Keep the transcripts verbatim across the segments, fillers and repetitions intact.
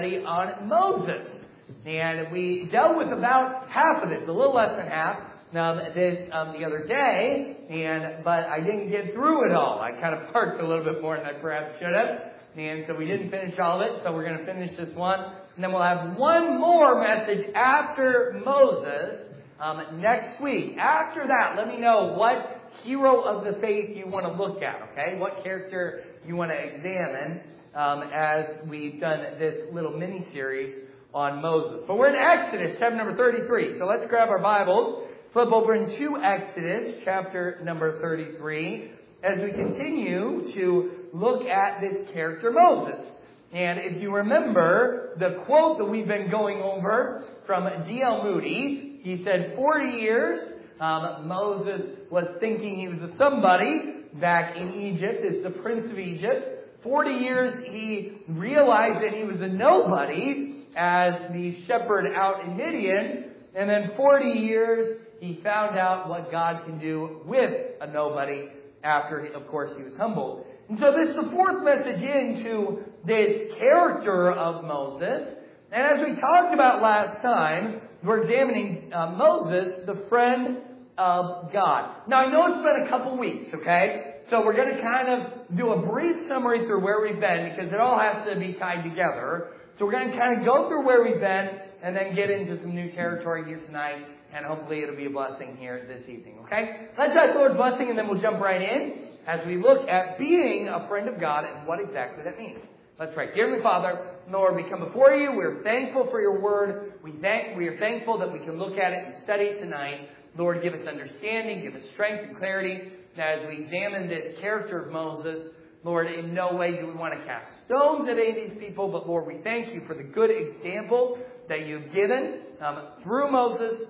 on Moses. And we dealt with about half of this, a little less than half, um, this um, the other day, and but I didn't get through it all. I kind of parked a little bit more than I perhaps should have, and so we didn't finish all of it, so we're going to finish this one, and then we'll have one more message after Moses um, next week. After that, let me know what hero of the faith you want to look at, okay? What character you want to examine um, as we've done this little mini-series on Moses. But we're in Exodus, chapter number thirty-three. So let's grab our Bibles, flip over into Exodus, chapter number thirty-three, as we continue to look at this character Moses. And if you remember the quote that we've been going over from D L Moody, he said forty years um, Moses was thinking he was a somebody back in Egypt as the prince of Egypt. forty years he realized that he was a nobody as the shepherd out in Midian. And then forty years he found out what God can do with a nobody after, of course, he was humbled. And so this is the fourth message into this character of Moses. And as we talked about last time, we're examining uh, Moses, the friend of God. Now, I know it's been a couple weeks, okay? So we're going to kind of do a brief summary through where we've been because it all has to be tied together. So we're going to kind of go through where we've been and then get into some new territory here tonight. And hopefully it'll be a blessing here this evening, okay? Let's ask the Lord's blessing and then we'll jump right in as we look at being a friend of God and what exactly that means. Let's pray. Dear Heavenly Father, Lord, we come before you. We're thankful for your word. We thank, we are thankful that we can look at it and study it tonight. Lord, give us understanding, give us strength and clarity as we examine this character of Moses. Lord, in no way do we want to cast stones at any of these people, but Lord, we thank you for the good example that you've given um, through Moses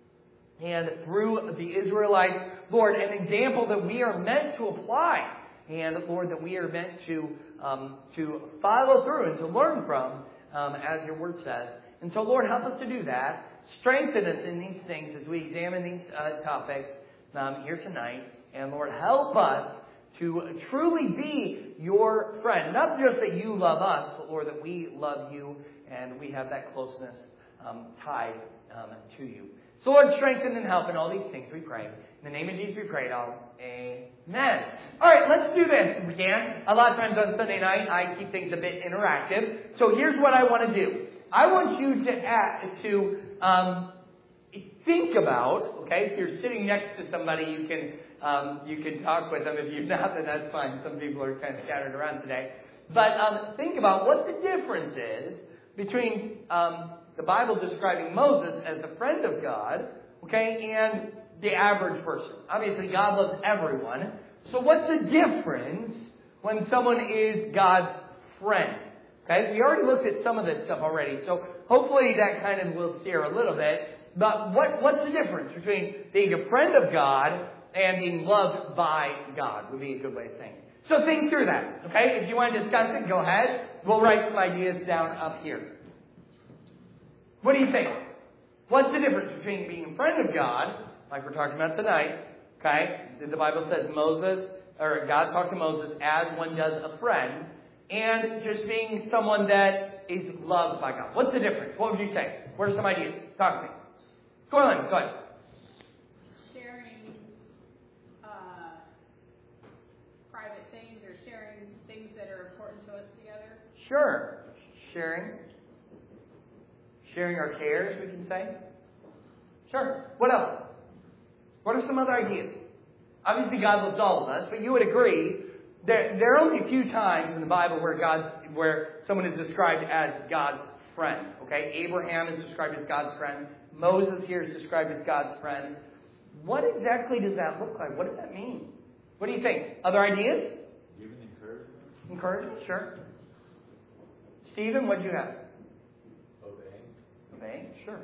and through the Israelites. Lord, an example that we are meant to apply, and Lord, that we are meant to um, to follow through and to learn from, um, as your word says. And so, Lord, help us to do that. Strengthen us in these things as we examine these uh, topics um, here tonight. And Lord, help us to truly be your friend. Not just that you love us, but Lord, that we love you and we have that closeness um, tied um, to you. So Lord, strengthen and help in all these things, we pray. In the name of Jesus, we pray it all. Amen. All right, let's do this if we can. A lot of times on Sunday night, I keep things a bit interactive. So here's what I want to do. I want you to add, to um, think about, okay, if you're sitting next to somebody, you can um, you can talk with them. If you're not, then that's fine. Some people are kind of scattered around today. But um, think about what the difference is between um, the Bible describing Moses as a friend of God, okay, and the average person. Obviously, God loves everyone. So what's the difference when someone is God's friend? Okay, we already looked at some of this stuff already, so hopefully that kind of will steer a little bit. But what, what's the difference between being a friend of God and being loved by God would be a good way of saying it. So think through that, okay? If you want to discuss it, go ahead. We'll write some ideas down up here. What do you think? What's the difference between being a friend of God, like we're talking about tonight, okay? The Bible says Moses, or God talked to Moses as one does a friend, and just being someone that is loved by God. What's the difference? What would you say? What are some ideas? Talk to me. Go on, go ahead. Sharing uh, private things or sharing things that are important to us together. Sure. Sharing. Sharing our cares, we can say. Sure. What else? What are some other ideas? Obviously, God loves all of us, but you would agree There, there are only a few times in the Bible where God, where someone is described as God's friend. Okay, Abraham is described as God's friend. Moses here is described as God's friend. What exactly does that look like? What does that mean? What do you think? Other ideas? Giving encouragement. Encouragement, sure. Stephen, what do you have? Obeying. Obeying, sure.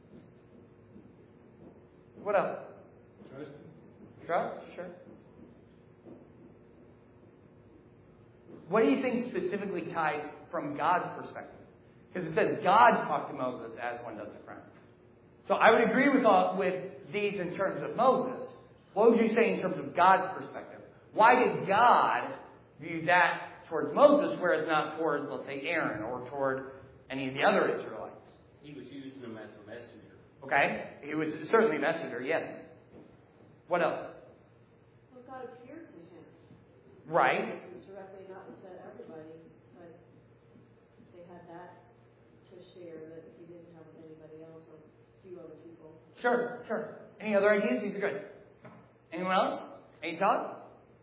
What else? Trusting. Trust, sure. What do you think specifically tied from God's perspective? Because it says God talked to Moses as one does a friend. So I would agree with all, with these in terms of Moses. What would you say in terms of God's perspective? Why did God view that towards Moses, whereas not towards, let's say, Aaron or toward any of the other Israelites. He was using them as a messenger. Okay? He was certainly a messenger, yes. What else? Well, God appeared to him. Right. Directly, not to everybody, but they had that to share that he didn't have with anybody else or a few other people. Sure, sure. Any other ideas? These are good. Anyone else? Any thoughts?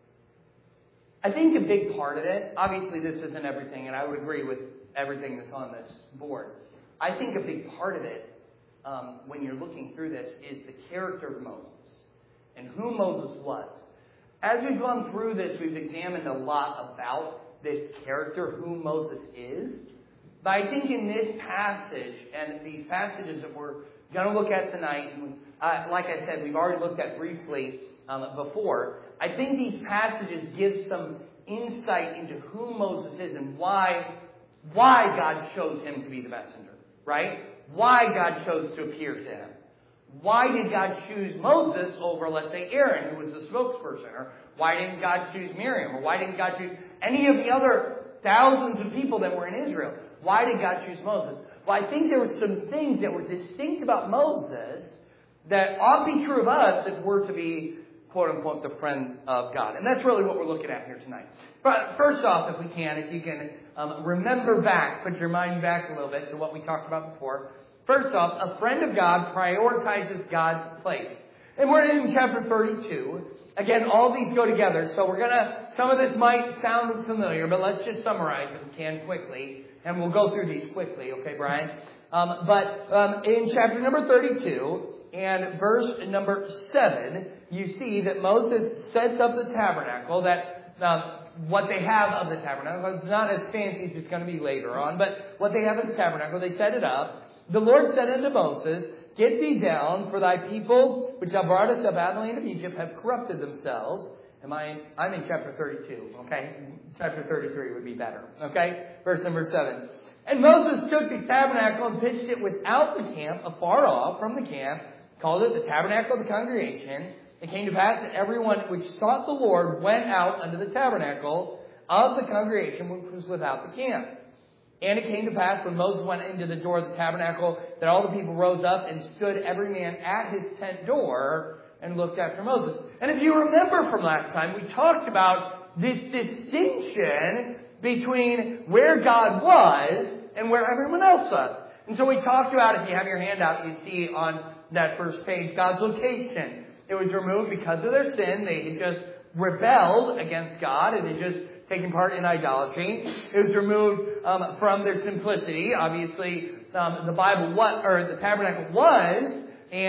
I think a big part of it, obviously this isn't everything, and I would agree with everything that's on this board. I think a big part of it, um, when you're looking through this, is the character of Moses and who Moses was. As we've gone through this, we've examined a lot about this character, who Moses is. But I think in this passage, and these passages that we're going to look at tonight, and, uh, like I said, we've already looked at briefly um, before, I think these passages give some insight into who Moses is and why, why God chose him to be the messenger, right? Why God chose to appear to him. Why did God choose Moses over, let's say, Aaron, who was the spokesperson? Or why didn't God choose Miriam? Or why didn't God choose any of the other thousands of people that were in Israel? Why did God choose Moses? Well, I think there were some things that were distinct about Moses that ought to be true of us if we're to be, quote unquote, the friend of God. And that's really what we're looking at here tonight. But first off, if we can, if you can um, remember back, put your mind back a little bit to what we talked about before. First off, a friend of God prioritizes God's place. And we're in chapter thirty-two. Again, all these go together. So we're going to, some of this might sound familiar, but let's just summarize if we can quickly. And we'll go through these quickly, okay, Brian? Um, but um, in chapter number thirty-two and verse number seven, you see that Moses sets up the tabernacle, that um, what they have of the tabernacle, it's not as fancy as it's going to be later on, but what they have of the tabernacle, they set it up. The Lord said unto Moses, Get thee down, for thy people, which thou broughtest up out of the land of Egypt, have corrupted themselves. Am I, I'm in chapter thirty-two, okay? Chapter thirty-three would be better, okay? Verse number seven. And Moses took the tabernacle and pitched it without the camp, afar off from the camp, called it the tabernacle of the congregation. It came to pass that everyone which sought the Lord went out unto the tabernacle of the congregation which was without the camp. And it came to pass when Moses went into the door of the tabernacle that all the people rose up and stood every man at his tent door and looked after Moses. And if you remember from last time, we talked about this distinction between where God was and where everyone else was. And so we talked about, if you have your handout, you see on that first page, God's location. It was removed because of their sin. They had just rebelled against God and had just taken part in idolatry. It was removed um, from their simplicity. Obviously, um, the Bible, what, or the tabernacle was,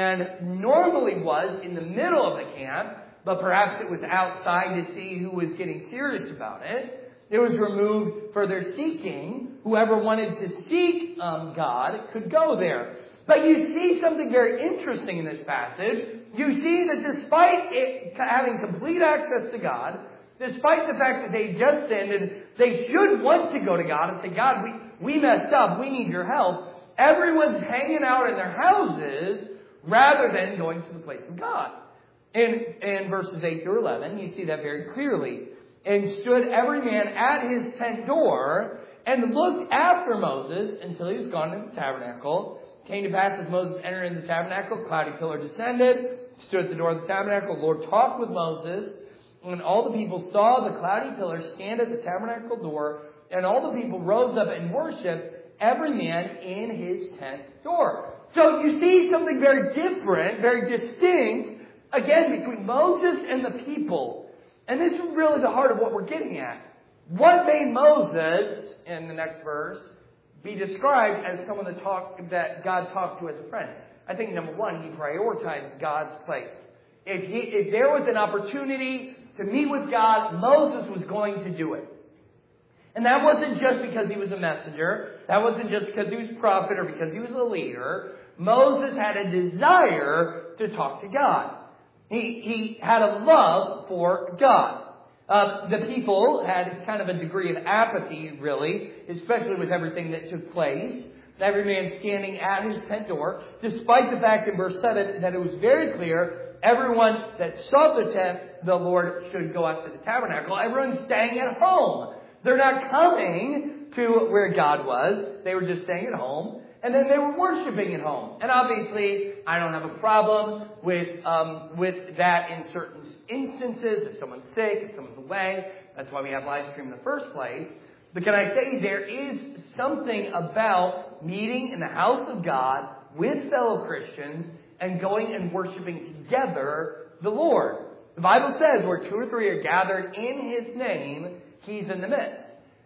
and normally was in the middle of the camp, but perhaps it was outside to see who was getting serious about it. It was removed for their seeking. Whoever wanted to seek um, God could go there. But you see something very interesting in this passage. You see that despite it having complete access to God, despite the fact that they just sinned and they should want to go to God and say, God, we, we messed up, we need your help, everyone's hanging out in their houses rather than going to the place of God. In, in verses eight through eleven, you see that very clearly. And stood every man at his tent door and looked after Moses until he was gone into the tabernacle. Came to pass as Moses entered into the tabernacle, a cloudy pillar descended, stood at the door of the tabernacle. The Lord talked with Moses. When all the people saw the cloudy pillar stand at the tabernacle door, and all the people rose up and worshipped, every man in his tent door. So you see something very different, very distinct, again, between Moses and the people. And this is really the heart of what we're getting at. What made Moses, in the next verse, be described as someone that, talk, that God talked to as a friend? I think, number one, he prioritized God's place. If, he, if there was an opportunity to meet with God, Moses was going to do it. And that wasn't just because he was a messenger. That wasn't just because he was a prophet or because he was a leader. Moses had a desire to talk to God. He, he had a love for God. Uh, the people had kind of a degree of apathy, really, especially with everything that took place. Every man standing at his tent door, despite the fact in verse seven that it was very clear, everyone that sought the tent, the Lord should go out to the tabernacle. Everyone's staying at home. They're not coming to where God was. They were just staying at home. And then they were worshiping at home. And obviously, I don't have a problem with um, with that in certain instances. If someone's sick, if someone's away. That's why we have live stream in the first place. But can I say there is something about meeting in the house of God with fellow Christians and going and worshiping together the Lord. The Bible says where two or three are gathered in His name, He's in the midst.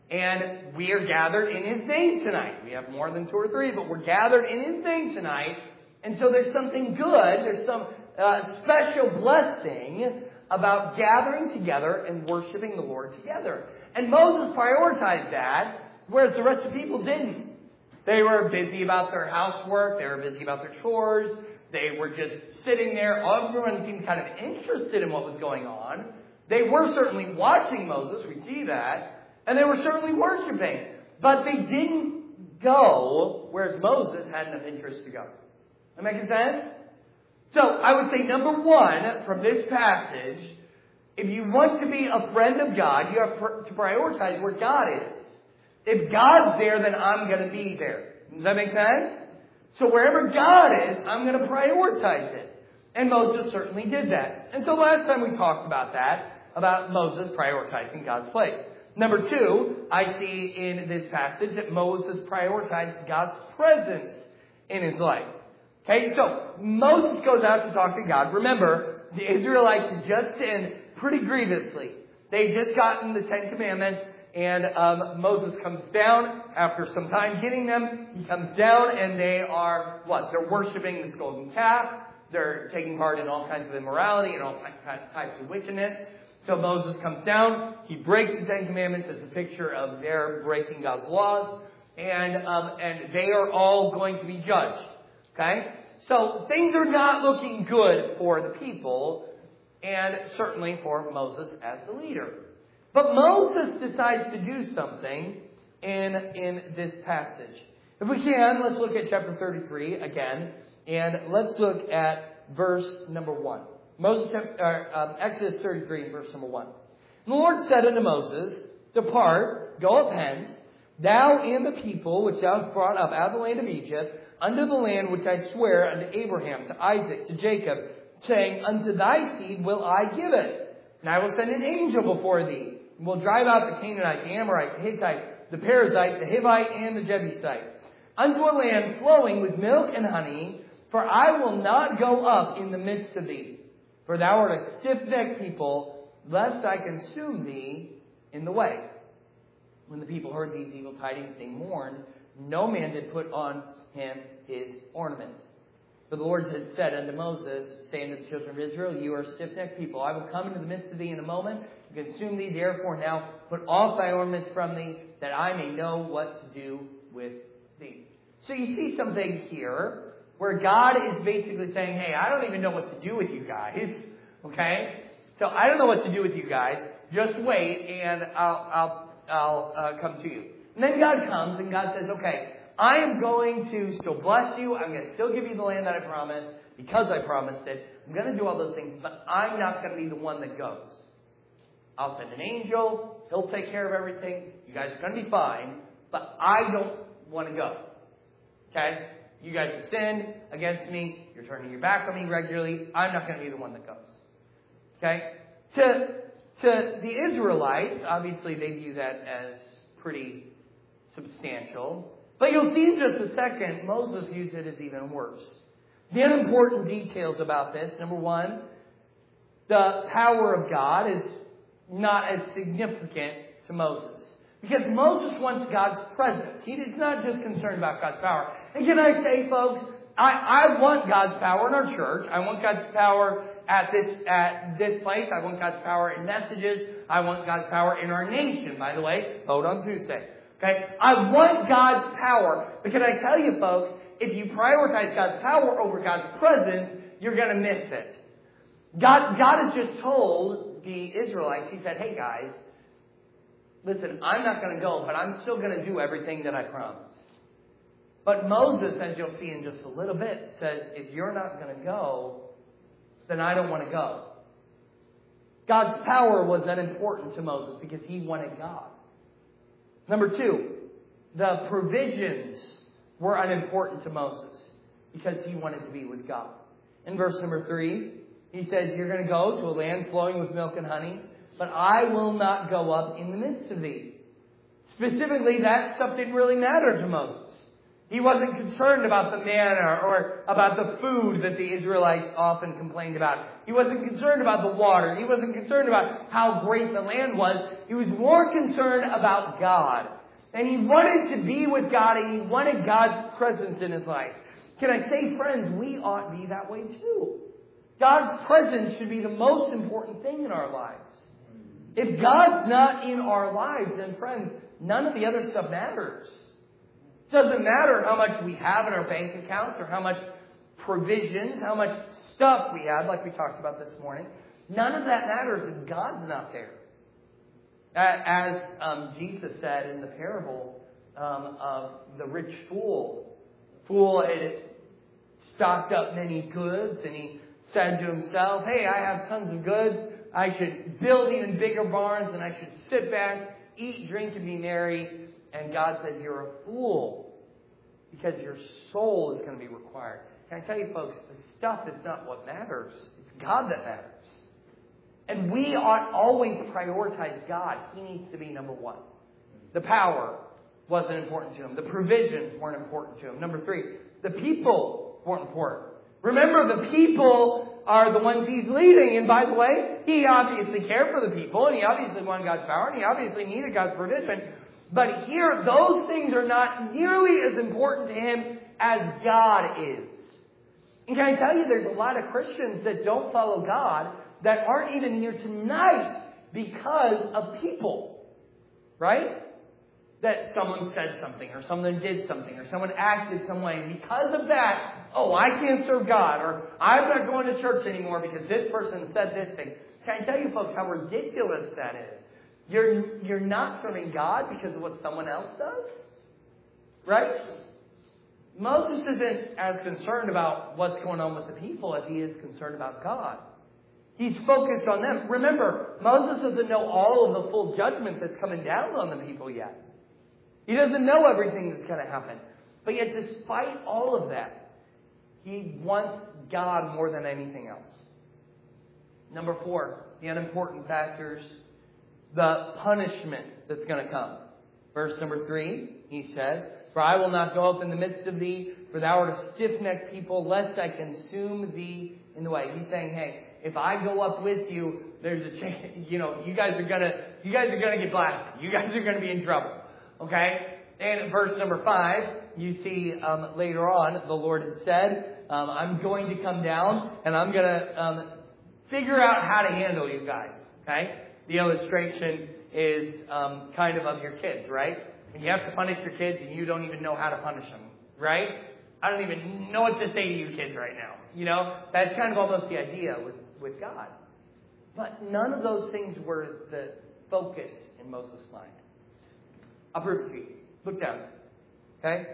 And we are gathered in His name tonight. We have more than two or three, but we're gathered in His name tonight. And so there's something good, there's some uh, special blessing about gathering together and worshiping the Lord together. And Moses prioritized that, whereas the rest of the people didn't. They were busy about their housework, they were busy about their chores, they were just sitting there. Everyone seemed kind of interested in what was going on. They were certainly watching Moses, we see that. And they were certainly worshiping. But they didn't go, whereas Moses had enough interest to go. That making sense? So, I would say number one, from this passage, if you want to be a friend of God, you have to prioritize where God is. If God's there, then I'm going to be there. Does that make sense? So wherever God is, I'm going to prioritize it. And Moses certainly did that. And so last time we talked about that, about Moses prioritizing God's place. Number two, I see in this passage that Moses prioritized God's presence in his life. Okay, so Moses goes out to talk to God. Remember, the Israelites had just sinned pretty grievously. They'd just gotten the Ten Commandments, and um, Moses comes down after some time getting them. He comes down, and they are, what? They're worshiping this golden calf. They're taking part in all kinds of immorality and all types of wickedness. So Moses comes down, he breaks the Ten Commandments as a picture of their breaking God's laws, and um, and they are all going to be judged. Okay? So things are not looking good for the people, and certainly for Moses as the leader. But Moses decides to do something in, in this passage. If we can, let's look at chapter thirty-three again, and let's look at verse number one. Moses, uh, um, Exodus thirty-three, verse number one. And the Lord said unto Moses, Depart, go up hence, thou and the people which thou hast brought up out of the land of Egypt, unto the land which I swear unto Abraham, to Isaac, to Jacob, saying, Unto thy seed will I give it. And I will send an angel before thee, and will drive out the Canaanite, the Amorite, the Hittite, the Perizzite, the Hivite, and the Jebusite, unto a land flowing with milk and honey, for I will not go up in the midst of thee. For thou art a stiff-necked people, lest I consume thee in the way. When the people heard these evil tidings, they mourned. No man did put on him his ornaments. For the Lord had said unto Moses, saying to the children of Israel, You are a stiff-necked people. I will come into the midst of thee in a moment, and consume thee. Therefore now put off thy ornaments from thee, that I may know what to do with thee. So you see something here where God is basically saying, hey, I don't even know what to do with you guys. Okay? So I don't know what to do with you guys. Just wait, and I'll, I'll, I'll uh, come to you. And then God comes, and God says, okay, I am going to still bless you. I'm going to still give you the land that I promised, because I promised it. I'm going to do all those things, but I'm not going to be the one that goes. I'll send an angel. He'll take care of everything. You guys are going to be fine, but I don't want to go. Okay? You guys have sinned against me. You're turning your back on me regularly. I'm not going to be the one that goes. Okay? To, to the Israelites, obviously they view that as pretty substantial. But you'll see in just a second, Moses views it as even worse. The unimportant details about this. Number one, the power of God is not as significant to Moses. Because Moses wants God's presence. He's not just concerned about God's power. And can I say, folks, I, I want God's power in our church. I want God's power at this at this place. I want God's power in messages. I want God's power in our nation, by the way. Vote on Tuesday. Okay? I want God's power. But can I tell you, folks, if you prioritize God's power over God's presence, you're going to miss it. God, God has just told the Israelites, He said, hey guys, listen, I'm not going to go, but I'm still going to do everything that I promised. But Moses, as you'll see in just a little bit, says, if you're not going to go, then I don't want to go. God's power was that important to Moses because he wanted God. Number two, the provisions were unimportant to Moses because he wanted to be with God. In verse number three, he says, you're going to go to a land flowing with milk and honey, but I will not go up in the midst of thee. Specifically, that stuff didn't really matter to Moses. He wasn't concerned about the manna or about the food that the Israelites often complained about. He wasn't concerned about the water. He wasn't concerned about how great the land was. He was more concerned about God. And he wanted to be with God, and he wanted God's presence in his life. Can I say, friends, we ought to be that way too. God's presence should be the most important thing in our lives. If God's not in our lives, then friends, none of the other stuff matters. It doesn't matter how much we have in our bank accounts or how much provisions, how much stuff we have, like we talked about this morning. None of that matters if God's not there. As um, Jesus said in the parable um, of the rich fool. Fool had stocked up many goods, and he said to himself, hey, I have tons of goods. I should build even bigger barns, and I should sit back, eat, drink, and be merry. And God says, you're a fool, because your soul is going to be required. Can I tell you, folks, the stuff is not what matters. It's God that matters. And we ought always prioritize God. He needs to be number one. The power wasn't important to him. The provisions weren't important to him. Number three, the people weren't important. Remember, the people are the ones he's leading. And by the way, he obviously cared for the people, and he obviously wanted God's power, and he obviously needed God's provision. But here, those things are not nearly as important to him as God is. And can I tell you, there's a lot of Christians that don't follow God that aren't even here tonight because of people. Right? That someone said something, or someone did something, or someone acted some way. And because of that, oh, I can't serve God, or I'm not going to church anymore because this person said this thing. Can I tell you, folks, how ridiculous that is? You're, you're not serving God because of what someone else does? Right? Moses isn't as concerned about what's going on with the people as he is concerned about God. He's focused on them. Remember, Moses doesn't know all of the full judgment that's coming down on the people yet. He doesn't know everything that's going to happen. But yet, despite all of that, he wants God more than anything else. Number four, the unimportant factors, the punishment that's going to come. Verse number three, he says, for I will not go up in the midst of thee, for thou art a stiff-necked people, lest I consume thee in the way. He's saying, hey, if I go up with you, there's a chance, you know, you guys are gonna, you guys are gonna get blasted. You guys are gonna be in trouble. Okay? And in verse number five, you see um, later on, the Lord had said, um, I'm going to come down and I'm gonna um, figure out how to handle you guys. Okay? The illustration is um, kind of of your kids, right? When you have to punish your kids and you don't even know how to punish them, right? I don't even know what to say to you kids right now. You know, that's kind of almost the idea with, with God. But none of those things were the focus in Moses' mind. I'll prove it to you. Look down. Okay?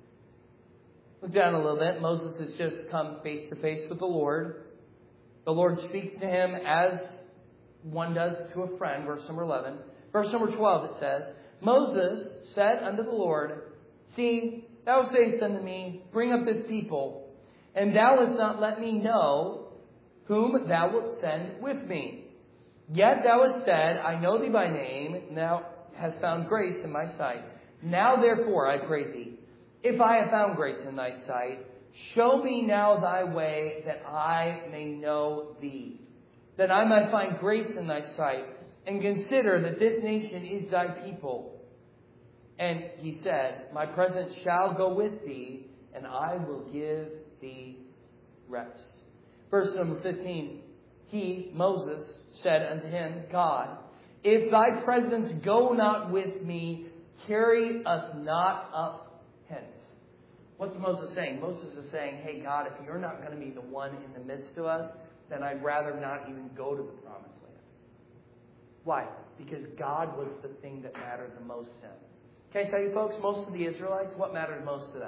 Look down a little bit. Moses has just come face to face with the Lord. The Lord speaks to him as one does to a friend. Verse number eleven. Verse number twelve, it says, Moses said unto the Lord, see, thou sayest unto me, bring up this people, and thou hast not let me know whom thou wilt send with me. Yet thou hast said, I know thee by name, and thou hast found grace in my sight. Now therefore, I pray thee, if I have found grace in thy sight, show me now thy way, that I may know thee, that I might find grace in thy sight, and consider that this nation is thy people. And he said, my presence shall go with thee, and I will give thee rest. Verse number fifteen, he, Moses, said unto him, God, if thy presence go not with me, carry us not up hence. What's Moses saying? Moses is saying, hey, God, if you're not going to be the one in the midst of us, then I'd rather not even go to the promised land. Why? Because God was the thing that mattered the most to him. Can I tell you, folks, most of the Israelites, what mattered most to them?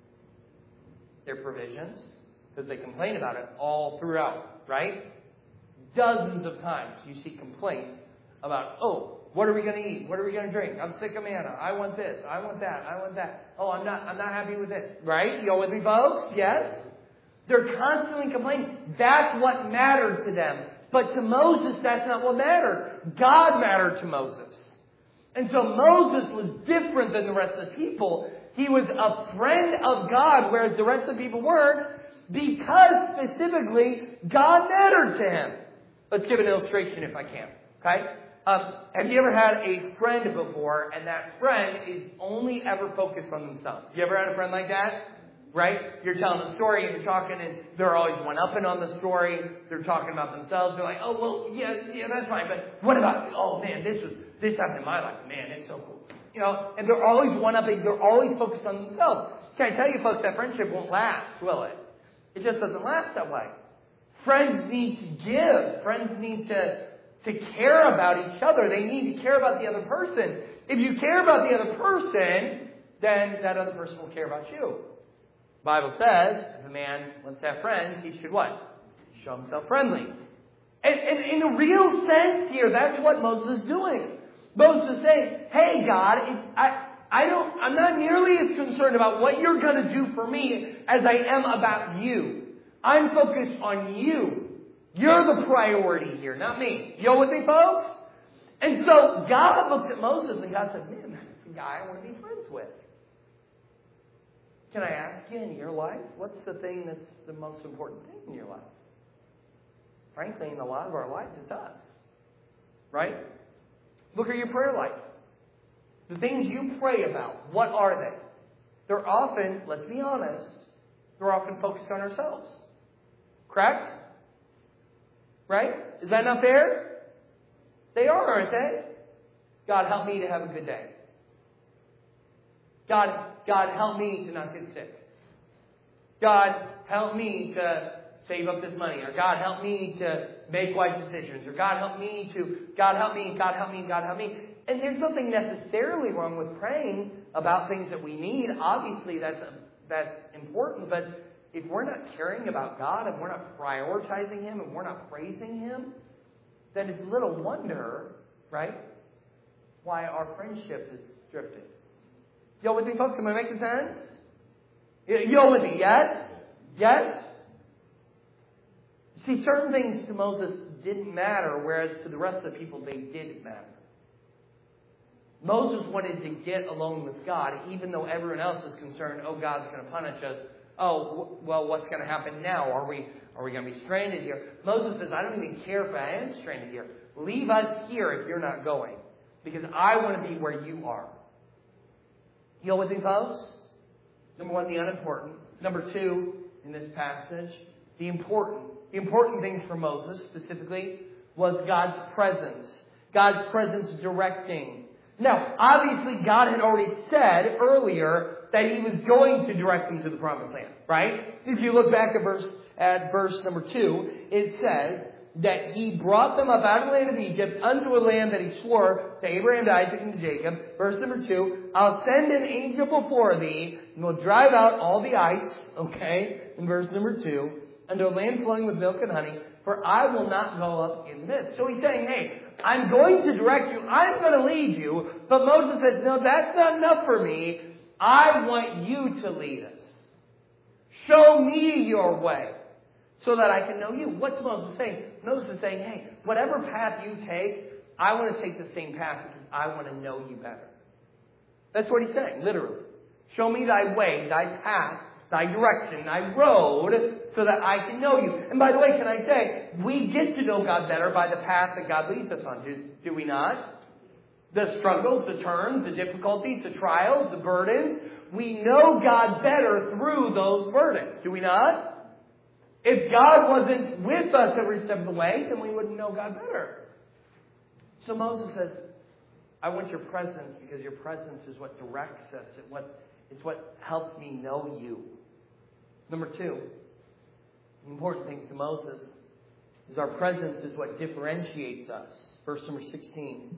Their provisions, because they complain about it all throughout, right? Dozens of times you see complaints about, oh, What are we going to eat? What are we going to drink? I'm sick of manna. I want this. I want that. I want that. Oh, I'm not, I'm not happy with this. Right? You go with me, folks? Yes? They're constantly complaining. That's what mattered to them. But to Moses, that's not what mattered. God mattered to Moses. And so Moses was different than the rest of the people. He was a friend of God, whereas the rest of the people weren't, because specifically God mattered to him. Let's give an illustration if I can. Okay? Um, have you ever had a friend before, and that friend is only ever focused on themselves? You ever had a friend like that? Right? You're telling a story and you're talking and they're always one-upping on the story. They're talking about themselves. They're like, oh, well, yeah, yeah, that's fine. But what about, oh man, this was, this happened in my life. Man, it's so cool. You know, and they're always one-upping. They're always focused on themselves. Can I tell you folks, that friendship won't last, will it? It just doesn't last that way. Friends need to give. Friends need to, to care about each other. They need to care about the other person. If you care about the other person, then that other person will care about you. The Bible says, if a man wants to have friends, he should what? Show himself friendly. And, and in a real sense here, that's what Moses is doing. Moses is saying, hey God, it, I, I don't, I'm not nearly as concerned about what you're going to do for me as I am about you. I'm focused on you. You're the priority here, not me. You know with me, folks? And so God looks at Moses and God says, man, that's the guy I want to be friends with. Can I ask you, in your life, what's the thing that's the most important thing in your life? Frankly, in a lot of our lives, it's us. Right? Look at your prayer life. The things you pray about, what are they? They're often, let's be honest, they're often focused on ourselves. Correct? Right? Is that not fair? They are, aren't they? God, help me to have a good day. God, God, help me to not get sick. God, help me to save up this money. Or God, help me to make wise decisions. Or God, help me to, God, help me, God, help me, God, help me. And there's nothing necessarily wrong with praying about things that we need. Obviously, that's, that's important. But if we're not caring about God, and we're not prioritizing Him, and we're not praising Him, then it's little wonder, right, why our friendship is drifting. You with me, folks? Am I making sense? You with me? Yes? Yes? See, certain things to Moses didn't matter, whereas to the rest of the people, they did matter. Moses wanted to get alone with God, even though everyone else is concerned, oh, God's going to punish us. Oh, well, what's going to happen now? Are we are we going to be stranded here? Moses says, I don't even care if I am stranded here. Leave us here if you're not going, because I want to be where you are. You know what they folks? Number one, the unimportant. Number two, in this passage, the important. The important things for Moses, specifically, was God's presence. God's presence directing. Now, obviously, God had already said earlier that He was going to direct them to the promised land, right? If you look back at verse, at verse number two, it says that He brought them up out of the land of Egypt unto a land that He swore to Abraham, to Isaac, and to Jacob. Verse number two, I'll send an angel before thee, and will drive out all the ites, okay, in verse number two, unto a land flowing with milk and honey, for I will not go up in this. So He's saying, hey, I'm going to direct you, I'm going to lead you, but Moses says, no, that's not enough for me. I want you to lead us. Show me your way, so that I can know you. What's Moses saying? Moses is saying, hey, whatever path you take, I want to take the same path because I want to know you better. That's what he's saying, literally. Show me thy way, thy path, thy direction, thy road, so that I can know you. And by the way, can I say, we get to know God better by the path that God leads us on. Do, do we not? The struggles, the turns, the difficulties, the trials, the burdens. We know God better through those burdens. Do we not? If God wasn't with us every step of the way, then we wouldn't know God better. So Moses says, I want your presence because your presence is what directs us. It's what, it's what helps me know you. Number two, the important things to Moses is our presence is what differentiates us. Verse number sixteen.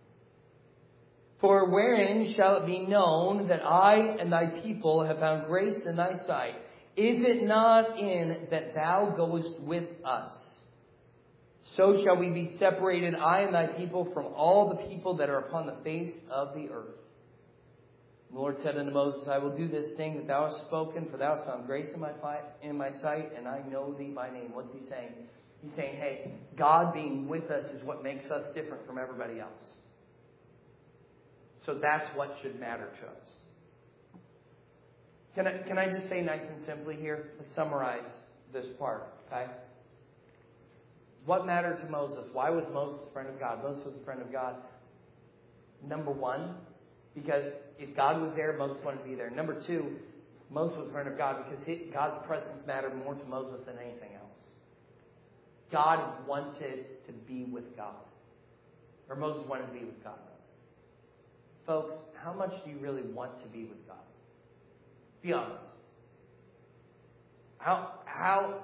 For wherein shall it be known that I and thy people have found grace in thy sight? Is it not in that thou goest with us? so shall we be separated, I and thy people, from all the people that are upon the face of the earth. The Lord said unto Moses, I will do this thing that thou hast spoken, for thou hast found grace in my, fi- in my sight, and I know thee by name. What's he saying? He's saying, hey, God being with us is what makes us different from everybody else. So that's what should matter to us. Can I, can I just say nice and simply here? Let's summarize this part, okay? What mattered to Moses? Why was Moses a friend of God? Moses was a friend of God. Number one, because if God was there, Moses wanted to be there. Number two, Moses was a friend of God because he, God's presence mattered more to Moses than anything else. God wanted to be with God. Or Moses wanted to be with God. Folks, how much do you really want to be with God? Be honest. How, how,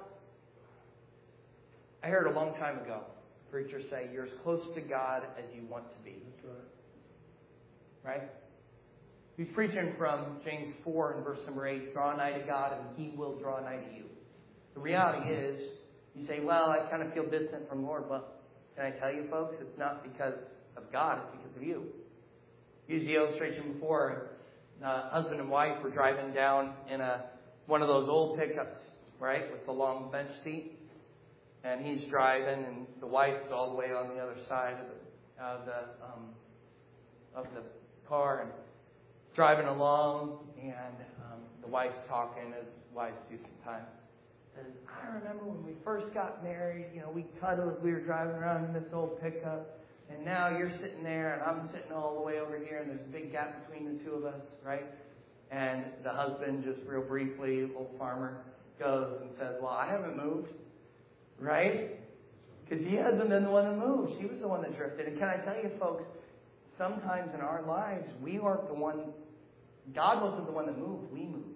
I heard a long time ago a preacher say, you're as close to God as you want to be. That's right. Right? He's preaching from James four and verse number eight, draw nigh to God and He will draw nigh to you. The reality is, you say, well, I kind of feel distant from the Lord. Well, can I tell you, folks, it's not because of God, it's because of you. Used the illustration before. Uh, husband and wife were driving down in a one of those old pickups, right, with the long bench seat. And he's driving, and the wife is all the way on the other side of the, of the, um, of the car. And he's driving along, and um, the wife's talking, as wives do sometimes. Says, I remember when we first got married, you know, we cuddled as we were driving around in this old pickup. And now you're sitting there, and I'm sitting all the way over here, and there's a big gap between the two of us, right? And the husband, just real briefly, old farmer, goes and says, well, I haven't moved, right? Because he hasn't been the one that moved. She was the one that drifted. And can I tell you, folks, sometimes in our lives, we aren't the one, God wasn't the one that moved, we moved.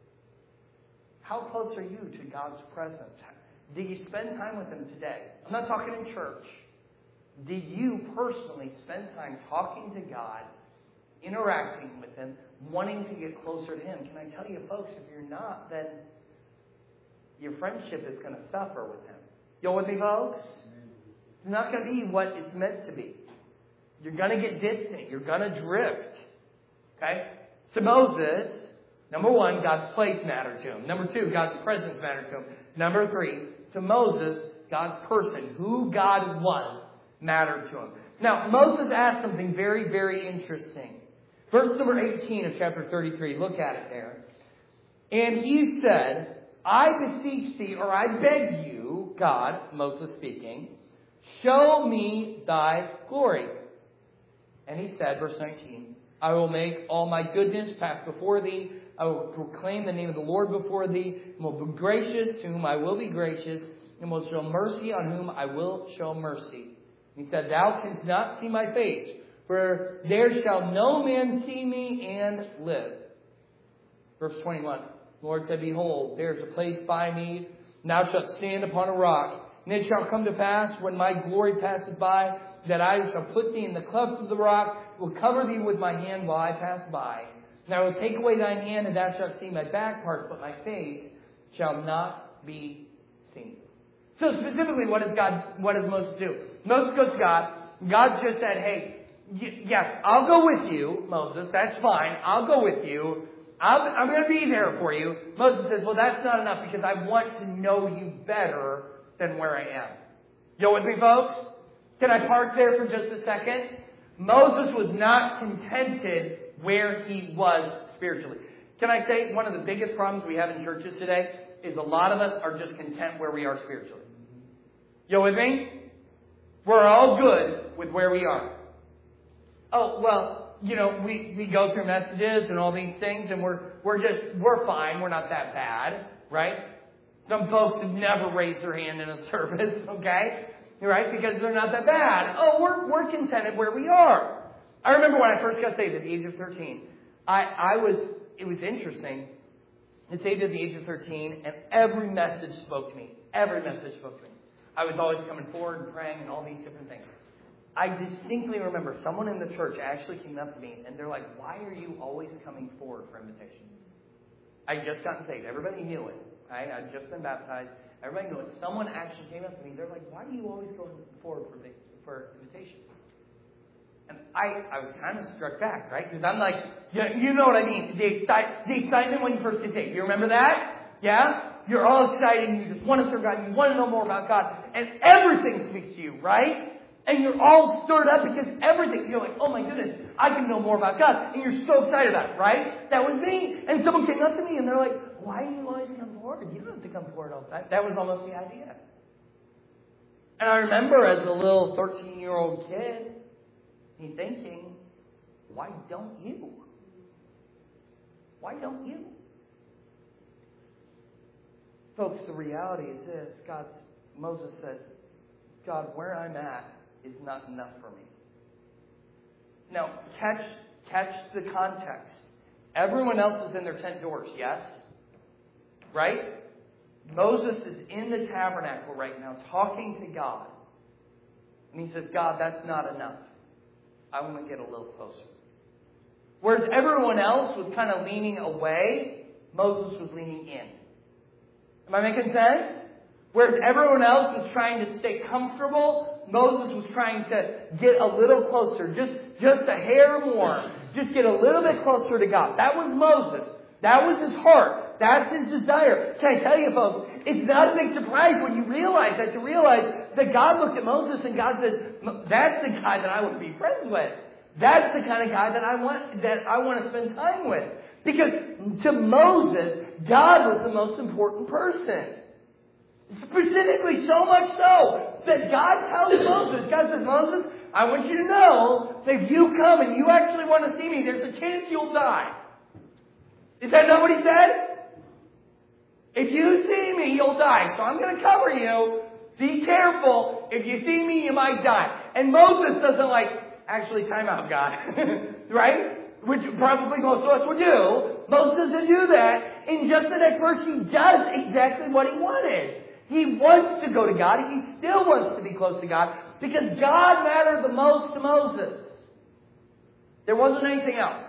How close are you to God's presence? Do you spend time with Him today? I'm not talking in church. Did you personally spend time talking to God, interacting with Him, wanting to get closer to Him? Can I tell you, folks, if you're not, then your friendship is going to suffer with Him. You with me, folks? It's not going to be what it's meant to be. You're going to get distant. You're going to drift. Okay? To Moses, number one, God's place mattered to him. Number two, God's presence mattered to him. Number three, to Moses, God's person, who God was, mattered to him. Now, Moses asked something very, very interesting. Verse number eighteen of chapter thirty-three. Look at it there. And he said, I beseech thee, or I beg you, God, Moses speaking, show me thy glory. And he said, verse nineteen, I will make all my goodness pass before thee. I will proclaim the name of the Lord before thee, and will be gracious to whom I will be gracious, and will show mercy on whom I will show mercy. He said, thou canst not see my face, for there shall no man see me and live. Verse twenty-one, the Lord said, behold, there is a place by me, and thou shalt stand upon a rock. And it shall come to pass, when my glory passeth by, that I shall put thee in the clefts of the rock, will cover thee with my hand while I pass by. And I will take away thine hand, and thou shalt see my back parts, but my face shall not be seen. So specifically, what does God, what does Moses do? Moses goes to God. God's just said, hey, y- yes, I'll go with you, Moses. That's fine. I'll go with you. I'll, I'm going to be there for you. Moses says, well, that's not enough because I want to know you better than where I am. You with me, folks? Can I park there for just a second? Moses was not contented where he was spiritually. Can I say one of the biggest problems we have in churches today is a lot of us are just content where we are spiritually. You with me? We're all good with where we are. Oh, well, you know, we, we go through messages and all these things and we're, we're just, we're fine. We're not that bad, right? Some folks have never raised their hand in a service, okay? Right? Because they're not that bad. Oh, we're, we're contented where we are. I remember when I first got saved at the age of thirteen. I, I was, it was interesting. I was saved at the age of thirteen and every message spoke to me. Every message spoke to me. I was always coming forward and praying and all these different things. I distinctly remember someone in the church actually came up to me and they're like, why are you always coming forward for invitations? I had just gotten saved. Everybody knew it. Right? I'd just been baptized. Everybody knew it. Someone actually came up to me. They're like, why do you always go forward for, for invitations? And I, I was kind of struck back, right? Because I'm like, yeah, you know what I mean. The, excite, the excitement when you first get saved. You remember that? Yeah? You're all excited and you just want to serve God and you want to know more about God. And everything speaks to you, right? And you're all stirred up because everything, you're like, oh my goodness, I can know more about God. And you're so excited about it, right? That was me. And someone came up to me and they're like, why do you always come forward? You don't have to come forward all the time. That was almost the idea. And I remember as a little thirteen-year-old kid, me thinking, why don't you? Why don't you? Folks, the reality is this. God, Moses said, God, where I'm at is not enough for me. Now, catch, catch the context. Everyone else is in their tent doors, yes? Right? Moses is in the tabernacle right now talking to God. And he says, God, that's not enough. I want to get a little closer. Whereas everyone else was kind of leaning away, Moses was leaning in. Am I making sense? Whereas everyone else was trying to stay comfortable, Moses was trying to get a little closer, just, just a hair more. Just get a little bit closer to God. That was Moses. That was his heart. That's his desire. Can I tell you, folks, it's not a big surprise when you realize that, to realize that God looked at Moses and God said, that's the guy that I want to be friends with. That's the kind of guy that I want, that I want to spend time with. Because to Moses, God was the most important person. Specifically, so much so that God tells Moses, God says, Moses, I want you to know that if you come and you actually want to see me, there's a chance you'll die. Is that not what he said? If you see me, you'll die. So I'm going to cover you. Be careful. If you see me, you might die. And Moses doesn't like, actually, time out, God. Right? Which probably most of us would do. Moses doesn't do that. In just the next verse, he does exactly what he wanted. He wants to go to God. He still wants to be close to God because God mattered the most to Moses. There wasn't anything else.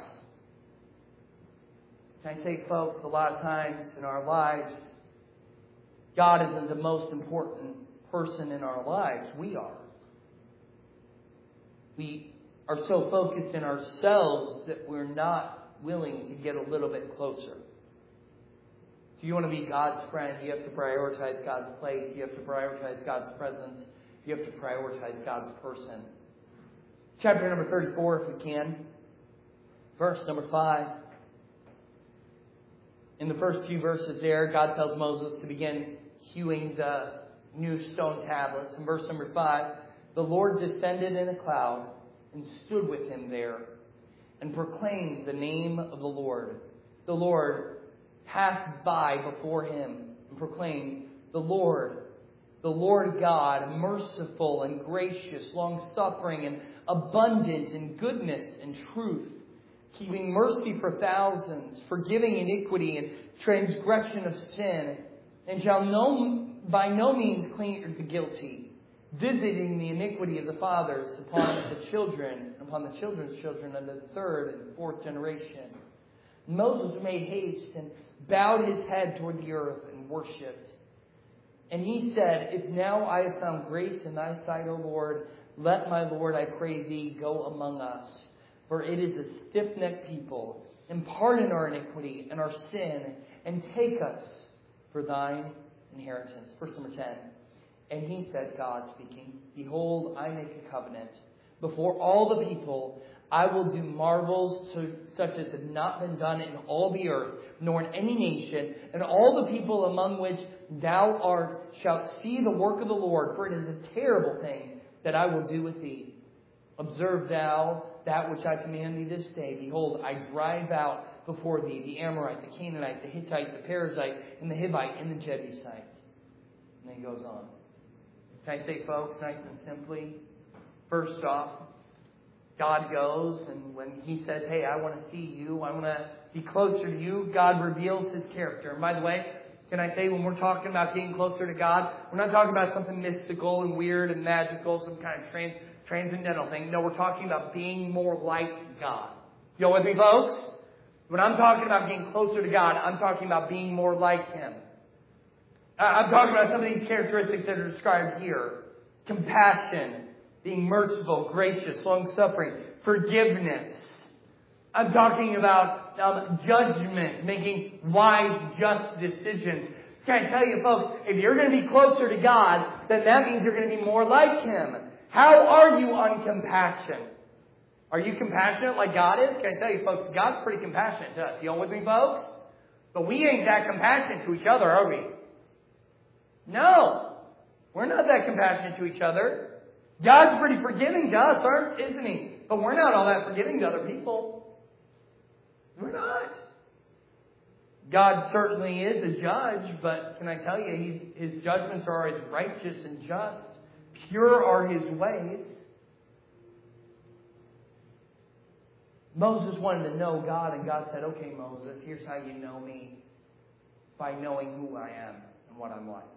Can I say, folks, a lot of times in our lives, God isn't the most important person in our lives. We are. We are so focused in ourselves that we're not willing to get a little bit closer. If you want to be God's friend, you have to prioritize God's place. You have to prioritize God's presence. You have to prioritize God's person. Chapter number thirty-four, if we can. Verse number five. In the first few verses there, God tells Moses to begin hewing the new stone tablets. In verse number five, the Lord descended in a cloud and stood with him there and proclaimed the name of the Lord. The Lord passed by before him and proclaimed, the Lord, the Lord God, merciful and gracious, long-suffering and abundant in goodness and truth, keeping mercy for thousands, forgiving iniquity and transgression of sin, and shall no, by no means clear the guilty, visiting the iniquity of the fathers upon the children, upon the children's children unto the third and fourth generation. Moses made haste and bowed his head toward the earth and worshipped. And he said, if now I have found grace in thy sight, O Lord, let my Lord, I pray thee, go among us. For it is a stiff-necked people, and pardon our iniquity and our sin, and take us for thine inheritance. Verse number ten. And he said, God speaking, behold, I make a covenant. Before all the people, I will do marvels to, such as have not been done in all the earth, nor in any nation, and all the people among which thou art shalt see the work of the Lord, for it is a terrible thing that I will do with thee. Observe thou that which I command thee this day. Behold, I drive out before thee the Amorite, the Canaanite, the Hittite, the Perizzite, and the Hivite, and the Jebusite. And then he goes on. Can I say, folks, nice and simply, first off, God goes, and when he says, hey, I want to see you, I want to be closer to you, God reveals his character. And by the way, can I say, when we're talking about getting closer to God, we're not talking about something mystical and weird and magical, some kind of trans- transcendental thing. No, we're talking about being more like God. You know with me, folks? When I'm talking about being closer to God, I'm talking about being more like Him. I'm talking about some of these characteristics that are described here. Compassion, being merciful, gracious, long-suffering, forgiveness. I'm talking about um, judgment, making wise, just decisions. Can I tell you, folks, if you're going to be closer to God, then that means you're going to be more like Him. How are you on compassion? Are you compassionate like God is? Can I tell you, folks, God's pretty compassionate to us. You all with me, folks? But we ain't that compassionate to each other, are we? No. We're not that compassionate to each other. God's pretty forgiving to us, aren't, isn't He? But we're not all that forgiving to other people. We're not. God certainly is a judge, but can I tell you, he's, His judgments are always righteous and just. Pure are His ways. Moses wanted to know God, and God said, okay, Moses, here's how you know me. By knowing who I am and what I'm like.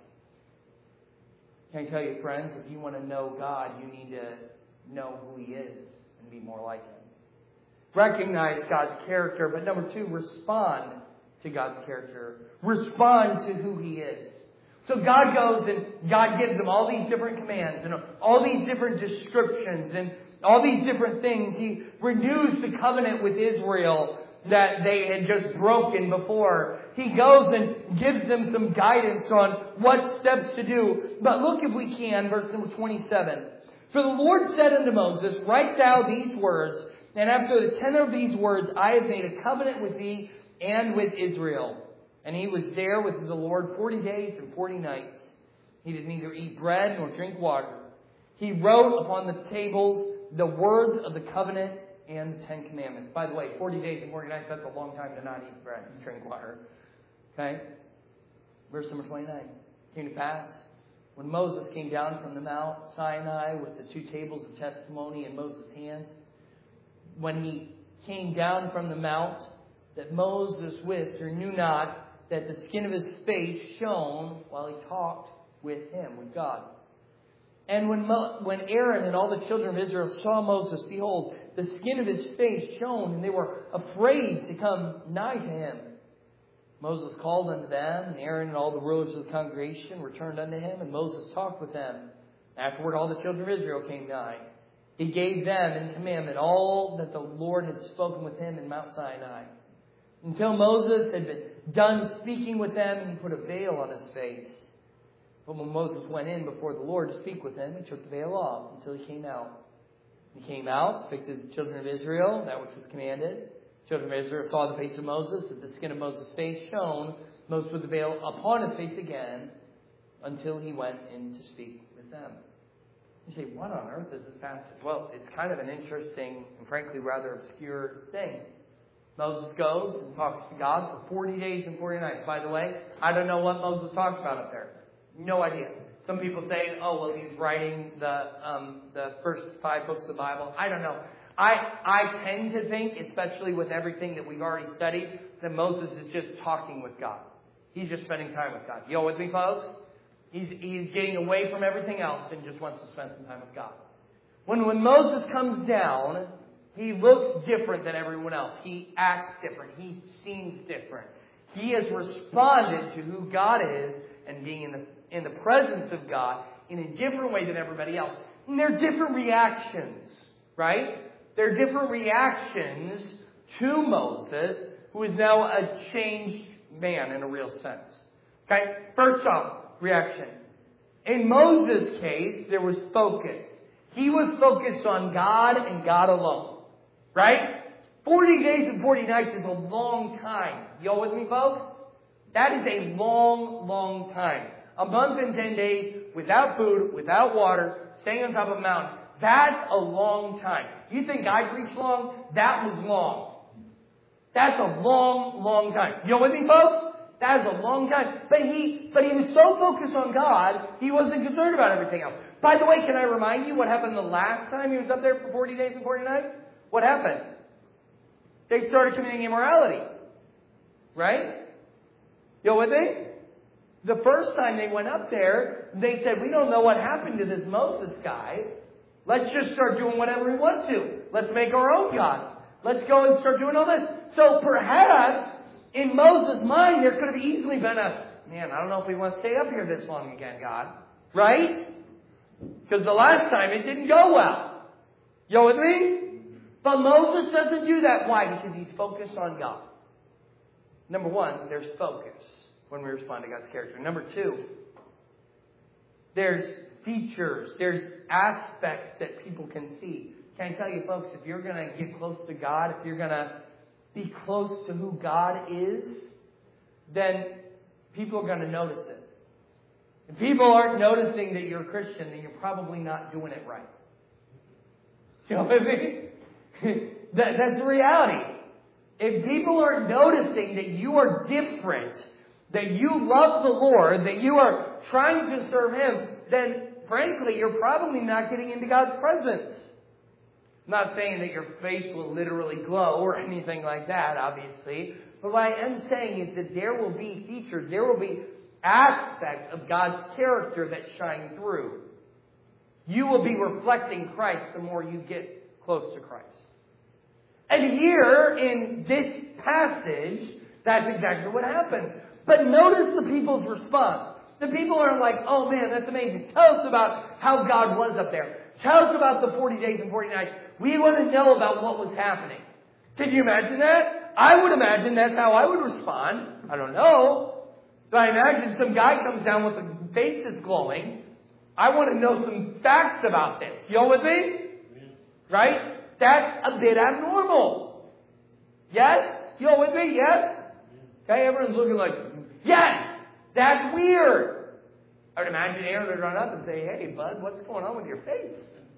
Can I tell you, friends, if you want to know God, you need to know who He is and be more like Him. Recognize God's character, but number two, respond to God's character. Respond to who He is. So God goes and God gives them all these different commands and all these different descriptions and all these different things. He renews the covenant with Israel that they had just broken before. He goes and gives them some guidance on what steps to do. But look, if we can, verse number twenty-seven. For the Lord said unto Moses, write thou these words, and after the tenor of these words I have made a covenant with thee and with Israel. And he was there with the Lord forty days and forty nights. He did neither eat bread nor drink water. He wrote upon the tables the words of the covenant and the Ten Commandments. By the way, forty days and forty nights, that's a long time to not eat bread and drink water. Okay? Verse number twenty-nine. Came to pass, when Moses came down from the Mount Sinai with the two tables of testimony in Moses' hands, when he came down from the mount, that Moses wist or knew not that the skin of his face shone while he talked with him, with God. And when Mo- when Aaron and all the children of Israel saw Moses, behold, the skin of his face shone, and they were afraid to come nigh to him. Moses called unto them, and Aaron and all the rulers of the congregation returned unto him, and Moses talked with them. Afterward all the children of Israel came nigh. He gave them in commandment all that the Lord had spoken with him in Mount Sinai. Until Moses had been done speaking with them, he put a veil on his face. But when Moses went in before the Lord to speak with him, he took the veil off until he came out. He came out, spake to the children of Israel, that which was commanded. The children of Israel saw the face of Moses, that the skin of Moses' face shone. Moses put the veil upon his face again until he went in to speak with them. You say, what on earth is this passage? Well, it's kind of an interesting and frankly rather obscure thing. Moses goes and talks to God for forty days and forty nights. By the way, I don't know what Moses talks about up there. No idea. Some people say, oh, well, he's writing the um, the first five books of the Bible. I don't know. I, I tend to think, especially with everything that we've already studied, that Moses is just talking with God. He's just spending time with God. You all with me, folks? He's, he's getting away from everything else and just wants to spend some time with God. When, when Moses comes down, he looks different than everyone else. He acts different. He seems different. He has responded to who God is and being in the, in the presence of God in a different way than everybody else. And they're different reactions, right? They're different reactions to Moses, who is now a changed man in a real sense. Okay? First off, reaction. In Moses' case, there was focus. He was focused on God and God alone. Right? forty days and forty nights is a long time. Y'all with me, folks? That is a long, long time. A month and ten days without food, without water, staying on top of a mountain. That's a long time. You think I preached long? That was long. That's a long, long time. You with me, folks? That is a long time. But he, but he was so focused on God, he wasn't concerned about everything else. By the way, can I remind you what happened the last time he was up there for forty days and forty nights? What happened? They started committing immorality. Right? You with me? The first time they went up there, they said, we don't know what happened to this Moses guy. Let's just start doing whatever we want to. Let's make our own gods. Let's go and start doing all this. So perhaps in Moses' mind there could have easily been a, man, I don't know if we want to stay up here this long again, God. Right? Because the last time it didn't go well. You with me? But Moses doesn't do that. Why? Because he's focused on God. Number one, there's focus when we respond to God's character. Number two, there's features, there's aspects that people can see. Can I tell you, folks, if you're going to get close to God, if you're going to be close to who God is, then people are going to notice it. If people aren't noticing that you're a Christian, then you're probably not doing it right. You know what I mean? that, that's the reality. If people aren't noticing that you are different, that you love the Lord, that you are trying to serve Him, then frankly, you're probably not getting into God's presence. I'm not saying that your face will literally glow or anything like that, obviously. But what I am saying is that there will be features, there will be aspects of God's character that shine through. You will be reflecting Christ the more you get close to Christ. And here in this passage, that's exactly what happened. But notice the people's response. The people aren't like, oh man, that's amazing. Tell us about how God was up there. Tell us about the forty days and forty nights. We want to know about what was happening. Can you imagine that? I would imagine that's how I would respond. I don't know. But I imagine some guy comes down with a face that's glowing. I want to know some facts about this. You know with me? Right? That's a bit abnormal. Yes? You know with me? Yes? Okay, everyone's looking like, yes! That's weird. I would imagine Aaron would run up and say, hey, bud, what's going on with your face?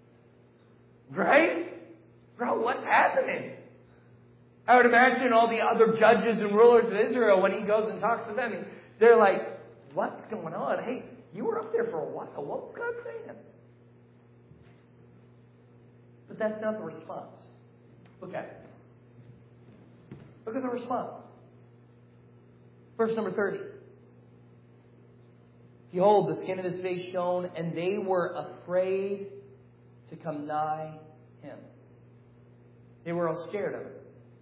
Right? Bro, what's happening? I would imagine all the other judges and rulers of Israel, when he goes and talks to them, they're like, what's going on? Hey, you were up there for a while. What was God saying? But that's not the response. Look at it. Look at the response. Verse number thirty. Behold, the skin of his face shone, and they were afraid to come nigh him. They were all scared of him.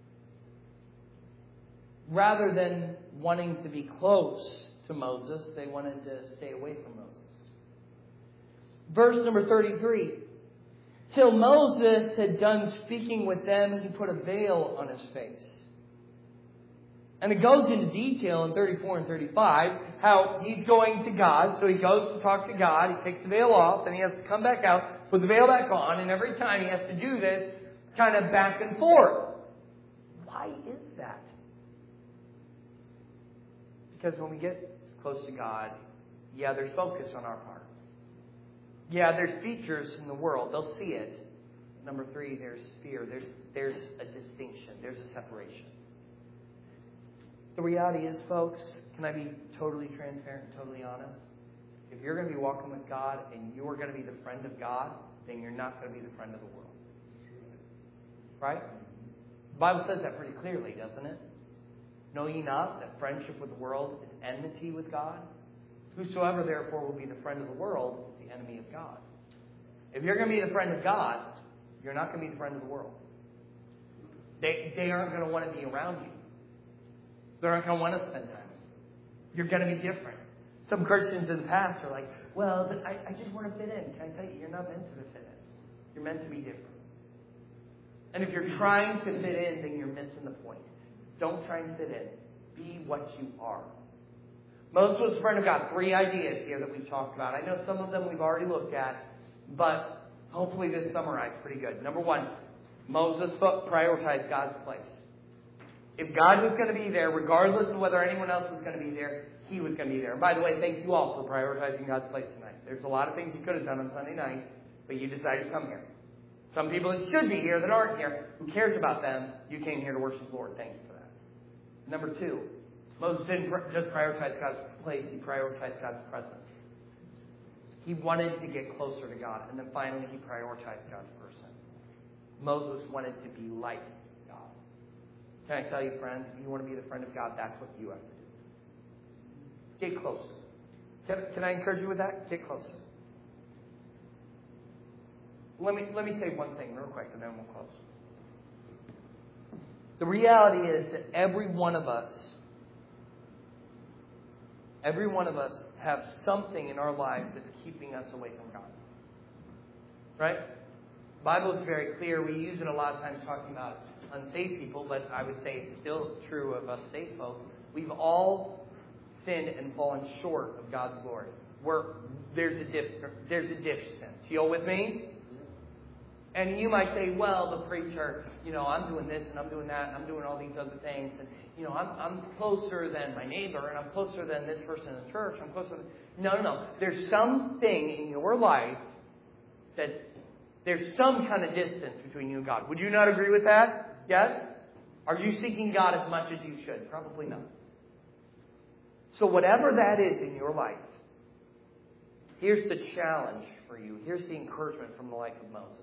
Rather than wanting to be close to Moses, they wanted to stay away from Moses. Verse number thirty-three. Till Moses had done speaking with them, he put a veil on his face. And it goes into detail in thirty-four and thirty-five how he's going to God. So he goes to talk to God. He takes the veil off. Then he has to come back out, put the veil back on. And every time he has to do this kind of back and forth. Why is that? Because when we get close to God, yeah, there's focus on our part. Yeah, there's features in the world. They'll see it. Number three, there's fear. There's, there's a distinction. There's a separation. The reality is, folks, can I be totally transparent and totally honest? If you're going to be walking with God and you're going to be the friend of God, then you're not going to be the friend of the world. Right? The Bible says that pretty clearly, doesn't it? Know ye not that friendship with the world is enmity with God? Whosoever therefore will be the friend of the world is the enemy of God. If you're going to be the friend of God, you're not going to be the friend of the world. They, they aren't going to want to be around you. They're not going to want to spend time. You're going to be different. Some Christians in the past are like, well, I, I just want to fit in. Can I tell you, you're not meant to fit in. You're meant to be different. And if you're trying to fit in, then you're missing the point. Don't try and fit in. Be what you are. Moses was a friend of God. Three ideas here that we've talked about. I know some of them we've already looked at, but hopefully this summarized pretty good. Number one, Moses prioritized God's place. If God was going to be there, regardless of whether anyone else was going to be there, he was going to be there. And by the way, thank you all for prioritizing God's place tonight. There's a lot of things you could have done on Sunday night, but you decided to come here. Some people that should be here that aren't here, who cares about them? You came here to worship the Lord. Thank you for that. Number two, Moses didn't just prioritize God's place, he prioritized God's presence. He wanted to get closer to God, and then finally he prioritized God's person. Moses wanted to be like God. Can I tell you, friends, if you want to be the friend of God, that's what you have to do. Get closer. Can, can I encourage you with that? Get closer. Let me, let me say one thing real quick, and then we'll close. The reality is that every one of us, every one of us have something in our lives that's keeping us away from God. Right? The Bible is very clear. We use it a lot of times talking about unsaved people, but I would say it's still true of us saved folks. We've all sinned and fallen short of God's glory. We're, there's a dip, there's a distance. You all with me? And you might say, well, the preacher, you know, I'm doing this and I'm doing that and I'm doing all these other things. And, you know, I'm, I'm closer than my neighbor and I'm closer than this person in the church. I'm closer than... No, no, no. There's something in your life that's, there's some kind of distance between you and God. Would you not agree with that? Yes? Are you seeking God as much as you should? Probably not. So whatever that is in your life, here's the challenge for you. Here's the encouragement from the life of Moses.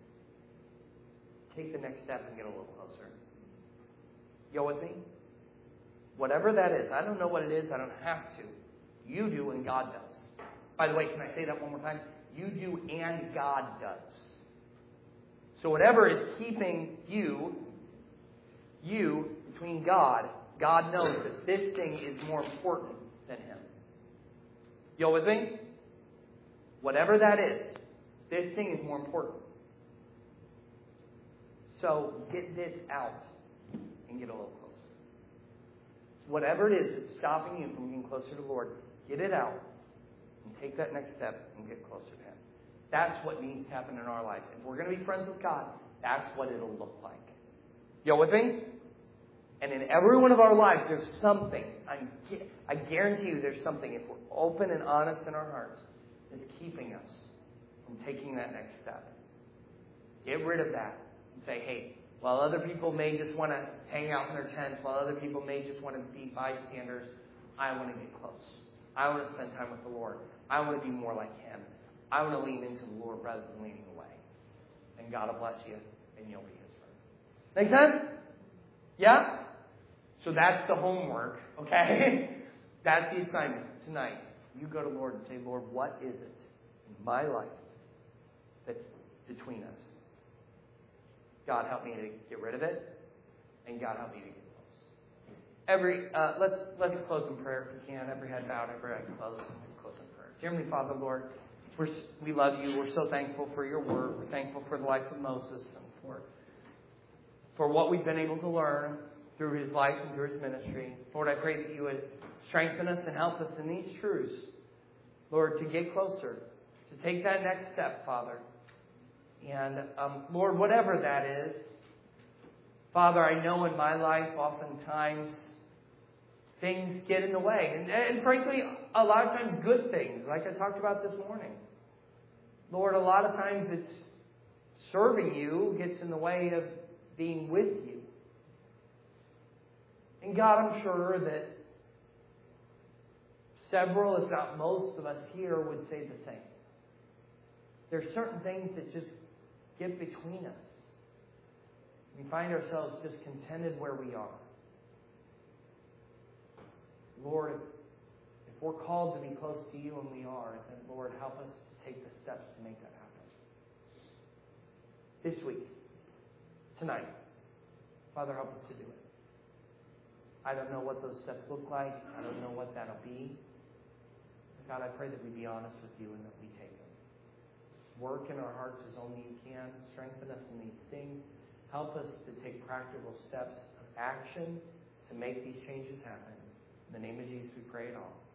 Take the next step and get a little closer. You with me? Whatever that is. I don't know what it is. I don't have to. You do and God does. By the way, can I say that one more time? You do and God does. So whatever is keeping you, you between God, God knows that this thing is more important than Him. You with me? Whatever that is, this thing is more important. So get this out and get a little closer. Whatever it is that's stopping you from getting closer to the Lord, get it out and take that next step and get closer to Him. That's what needs to happen in our lives. If we're going to be friends with God, that's what it'll look like. You with me? And in every one of our lives, there's something. I, I guarantee you there's something, if we're open and honest in our hearts, that's keeping us from taking that next step. Get rid of that. Say, hey, while other people may just want to hang out in their tents, while other people may just want to be bystanders, I want to get close. I want to spend time with the Lord. I want to be more like Him. I want to lean into the Lord rather than leaning away. And God will bless you, and you'll be His friend. Make sense? Yeah? So that's the homework, okay? That's the assignment tonight. You go to the Lord and say, Lord, what is it in my life that's between us? God, help me to get rid of it, and God, help me to get close. Every uh, let's let's close in prayer if we can. Every head bowed, every eye closed. Let's close in prayer. Dear Heavenly Father, Lord, we're, we love You. We're so thankful for Your word. We're thankful for the life of Moses and for for what we've been able to learn through his life and through his ministry. Lord, I pray that You would strengthen us and help us in these truths, Lord, to get closer, to take that next step, Father. And, um, Lord, whatever that is, Father, I know in my life oftentimes things get in the way. And, and frankly, a lot of times good things, like I talked about this morning. Lord, a lot of times it's serving You gets in the way of being with You. And God, I'm sure that several, if not most of us here would say the same. There's certain things that just get between us. We find ourselves discontented where we are. Lord, if we're called to be close to You, and we are, then Lord, help us to take the steps to make that happen. This week, tonight, Father, help us to do it. I don't know what those steps look like. I don't know what that'll be. God, I pray that we be honest with You and that we take them. Work in our hearts as only You can. Strengthen us in these things. Help us to take practical steps of action to make these changes happen. In the name of Jesus, we pray it all.